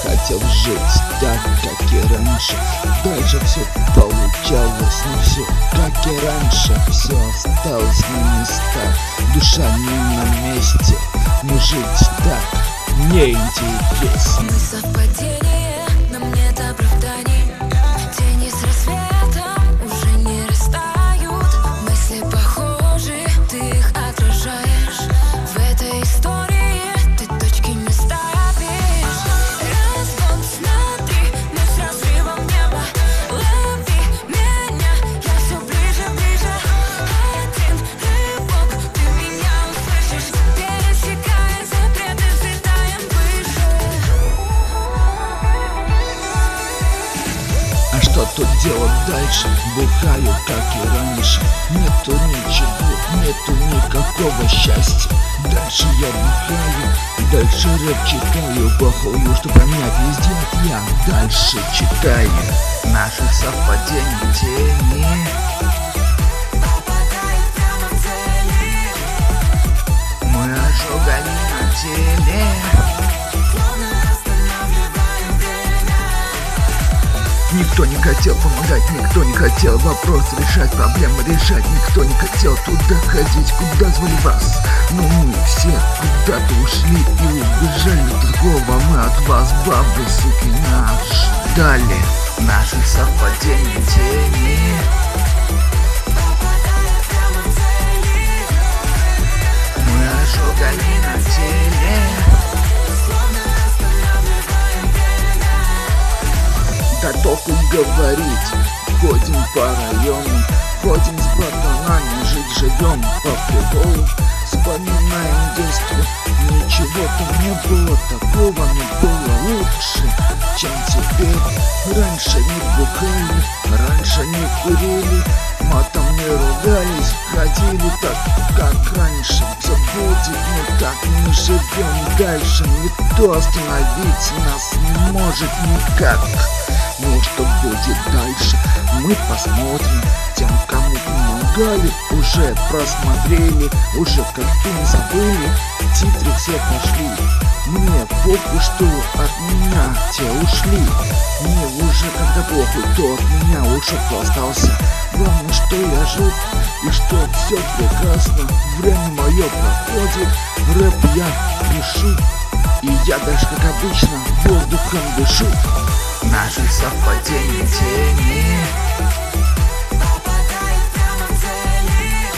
хотел жить так, как и раньше. Дальше все получалось, но все как и раньше. Все осталось на местах, душа не на месте. Но жить так неинтересно. Мы совпадение, нам нет оправданий. Тени с рассветом уже не растают. Мысли похожи, ты их отражаешь. В этой истории ты точки не ставишь. Разгон, смотри, мы с разрывом неба. Лови меня, я все ближе, ближе. Один рывок, ты меня услышишь. Пересекая запреты, взлетаем выше. А что тут делать дальше? Бухаю, как и раньше. Нету ничего, нету никакого счастья. Дальше я бухаю, дальше рэп читаю. Похую, что про меня пиздят, я дальше читаю. Наших совпадений тени Попадает прямо в цели. мы ожогали на теле. Словно останавливаем время. Никто не хотел помогать, никто не хотел вопросы решать, проблемы решать. Никто не хотел туда ходить, куда звали вас. Но мы все куда-то ушли и убежали от другого. Мы от вас, бабы, суки, нас ждали. Наших совпадений тени Попадает прямо в цели. мы ожогали на теле. Словно останавливаем время. Да толку говорить, ходим по районам, ходим с братанами, жить живем по приколу. Вспоминаем детство, ничего там не было такого, но было лучше, чем теперь. Раньше не бухали, раньше не курили, матом не ругались, ходили так, как раньше. Все будет, но так не живем дальше. Никто остановить нас не может никак. Ну что будет дальше, мы посмотрим. Тем, кому помогали, уже просмотрели, уже как фильм забыли, титры все пошли. Мне похуй, что от меня те ушли. Мне уже когда похуй, кто от меня ушел, кто остался. Главное, что я жив и что все прекрасно. Время мое проходит, рэп я пишу, и я дальше, как обычно, воздухом дышу. Наших совпадений тени Попадает прямо в цели.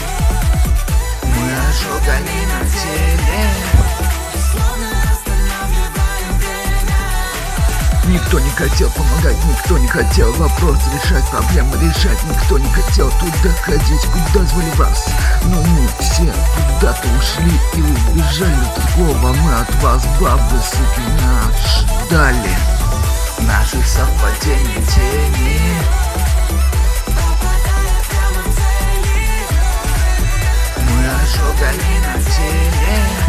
мы ожогали на теле. Словно останавливаем время. Никто не хотел помогать, никто не хотел вопросы решать, проблемы решать. Никто не хотел туда ходить, куда звали вас. Но мы все куда-то ушли и убежали от другого. Мы от вас, бабы, суки, нас ждали. Наших совпадений тени Попадает прямо в цели. мы ожогали на теле.